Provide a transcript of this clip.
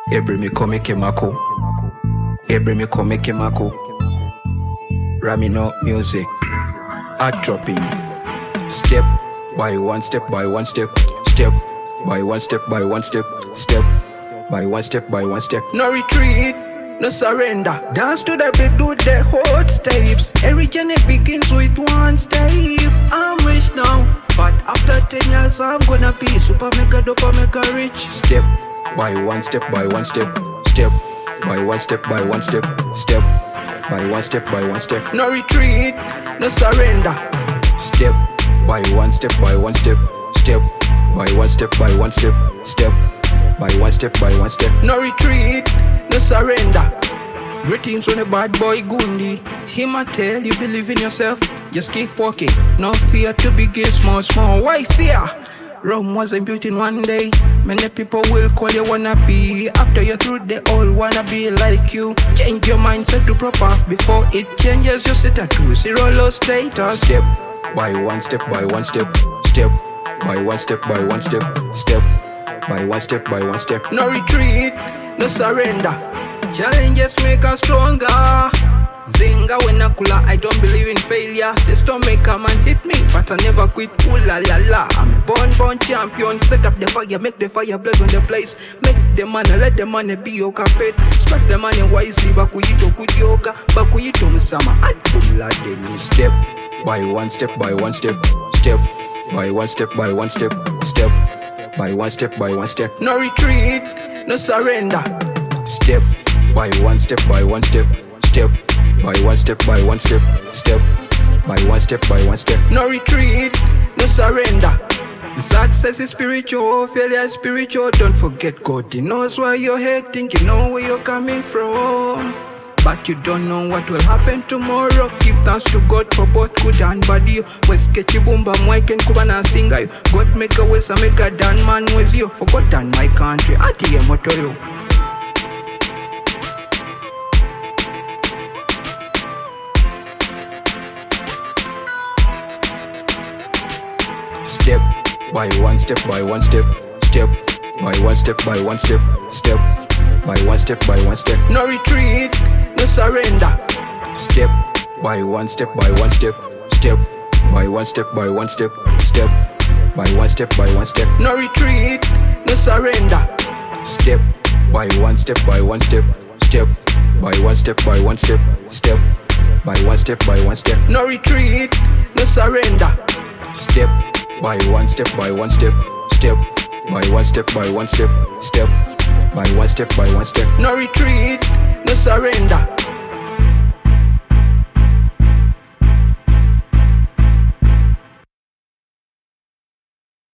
Every me come make mako. Every me come make mako. Ramino music. Art dropping. Step by one step by one step. Step by one step by one step. Step by one step by one step. No retreat, no surrender. Dance to the beat, do the hot steps. Every journey begins with one step. I'm rich now, but after 10 years I'm gonna be super mega duper mega rich. Step by one step by one step. Step by one step by one step. Step by one step by one step. No retreat, no surrender. Step by one step by one step. Step by one step by one step. Step by one step by one step. No retreat, no surrender. Greetings from the bad boy Gundi. Him a tell you believe in yourself. Just keep walking. No fear to begin small, small. Why fear? Rome wasn't built in one day. Many people will call you wannabe. After you're through, they all wanna be like you. Change your mindset to proper. Before it changes, you set a 2-0 low status. Step by one step by one step. Step by one step by one step. Step by one step by one step. No retreat, no surrender. Challenges make us stronger. Zinga when I cooler, I don't believe in failure. The storm may come and hit me, but I never quit. Ooh la la la, I'm a born champion. Set up the fire, make the fire blaze on the place. Make the money, let the money be your carpet. Spread the money wisely, bakuyito kudioga, bakuyito msama. Adula deni. Step by one step by one step. Step by one step by one step. Step by one step by one step. No retreat, no surrender. Step by one step by one step. Step by one step by one step. Step by one step by one step. No retreat, no surrender. Success is spiritual, failure is spiritual. Don't forget God, He knows where you're heading. You know where you're coming from, but you don't know what will happen tomorrow. Give thanks to God for both good and bad. You was sketchy boomba mwiken kuba na singa you. God make a way, so make a done man with you. Forgotten my country, ati ye moto yo. Step by one step by one step. Step by one step by one step. Step by one step by one step. No retreat, no surrender. Step by one step by one step. Step by one step by one step. Step by one step by one step. No retreat, no surrender. Step by one step by one step. Step by one step by one step. Step by one step by one step. No retreat, no surrender. Step by one step by one step. Step by one step by one step. Step by one step by one step. No retreat, no surrender.